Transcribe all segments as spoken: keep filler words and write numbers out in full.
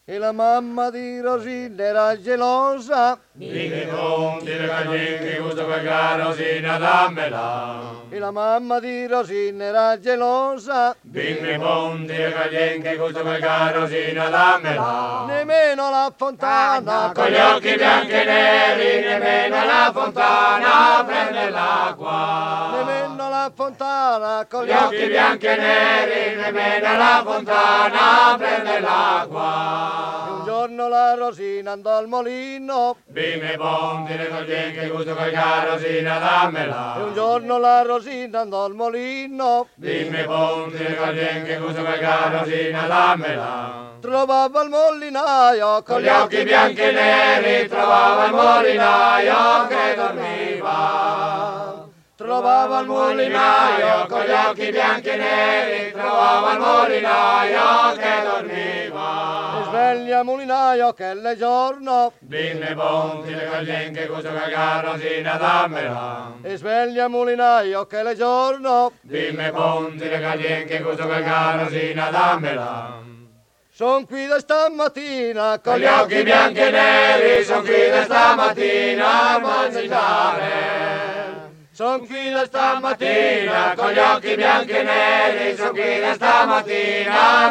E la mamma di Rosina era gelosa. Dimmi conti le galline che gusto quel Rosina dammela. E la mamma di Rosina era gelosa. Dimmi conti le galline che gusto quel Rosina dammela. Nemmeno la fontana Con gli occhi bianchi e neri, nemmeno la fontana prende l'acqua. Nemmeno la fontana con Gli occhi bianchi e neri, nemmeno la fontana prende l'acqua. E un giorno la Rosina andò al molino. Bimbe ponti le galline che gusto quel Rosina dammela. E un giorno la Rosina andò al molino. Bimbe ponti le galline che gusto quel Rosina dammela. Trovava il molinaio Con gli occhi bianchi e neri trovava il molinaio che dormiva. Trovava il molinaio con gli occhi bianchi e neri, trovava il molinaio che dormiva. E sveglia molinaio che è giorno. Bimbe ponti le galline che gusto quel Rosina dammela. E sveglia molinaio che è giorno. Bimbe ponti le galline che gusto quel Rosina dammela. Son qui da stamattina Con gli occhi bianchi e neri, son qui da stamattina a mangiare. Son qui da stamattina, con gli occhi bianchi e neri, son qui da stamattina a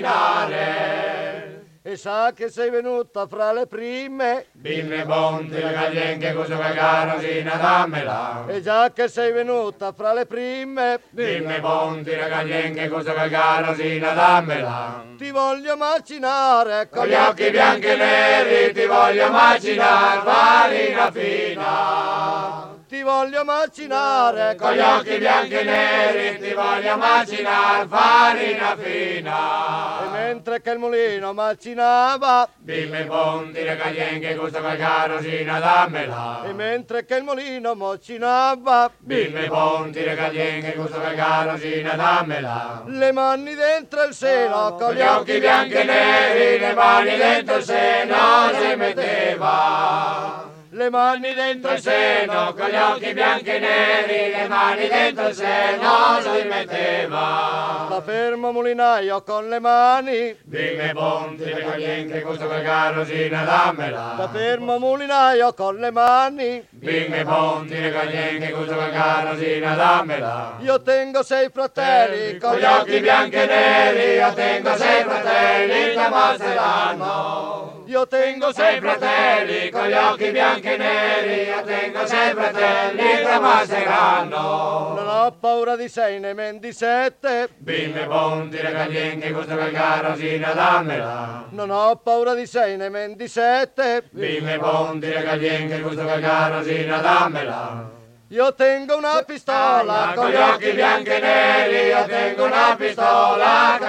macinare. E sa che sei venuta fra le prime. Bimbe ponti le galline che gusto quel Rosina dammela. E già che sei venuta fra le prime. Bimbe ponti le galline che gusto quel Rosina dammela. Ti voglio macinare Con gli occhi bianchi e neri, ti voglio macinare farina fina. Ti voglio macinare Con gli occhi bianchi e neri ti voglio macinare farina fina. E mentre che il mulino macinava. Bimbe ponti le galline che gusto quel Rosina dammela. E mentre che il mulino macinava. Bimbe ponti le galline che gusto quel Rosina dammela. Le mani dentro il seno Con gli occhi bianchi e neri, le mani dentro il seno si metteva. Le mani dentro il seno, con gli occhi bianchi e neri, le mani dentro il seno si metteva. Da fermo mulinaio con le mani. Bimbe ponti le galline che gusto quel Rosina dammela. Da fermo mulinaio con le mani. Bimbe ponti le galline che gusto quel Rosina dammela. Io tengo sei fratelli Con gli occhi bianchi e neri, io tengo sei fratelli che ammazzeranno. Io tengo Sei fratelli con gli occhi bianchi e neri, io tengo sei fratelli che ammazzeranno. Non ho paura di sei né di sette. Bimbe ponti le galline che gusto quel Rosina dammela. Non ho paura di sei né di sette. Bimbe ponti le galline che gusto quel Rosina dammela. Io tengo una pistola Con gli occhi bianchi e neri, io tengo una pistola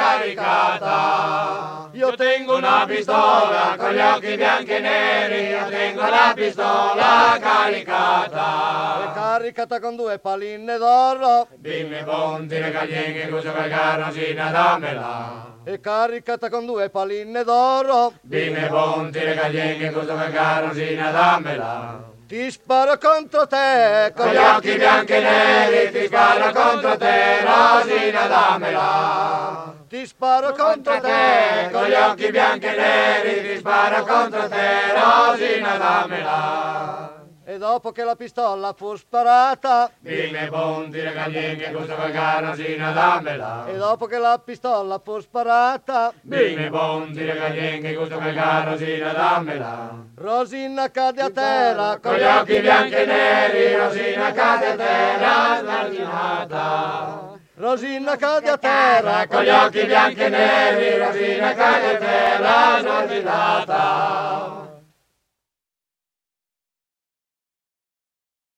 caricata. Io tengo una pistola con gli occhi bianchi e neri, io tengo la pistola caricata. caricata con due palline d'oro. Bimbe ponti le galline che gusto quel Rosina dammela. E caricata con due palline d'oro. Bimbe ponti le galline che gusto quel Rosina dammela. Ti sparo contro te Con gli occhi bianchi e neri ti sparo contro te, Rosina dammela. Ti sparo contro te Con gli occhi bianchi e neri ti sparo contro te, Rosina dammela. E dopo che la pistola fu sparata. Bimbe ponti le galline che gusto quel Rosina dammela. E dopo che la pistola fu sparata. Bimbe ponti le galline che gusto quel Rosina dammela. Rosina cade a terra Con gli occhi bianchi e neri, Rosina cade a terra smarginata. Rosina cade a terra Con gli occhi bianchi e neri, Rosina cade a terra smarginata.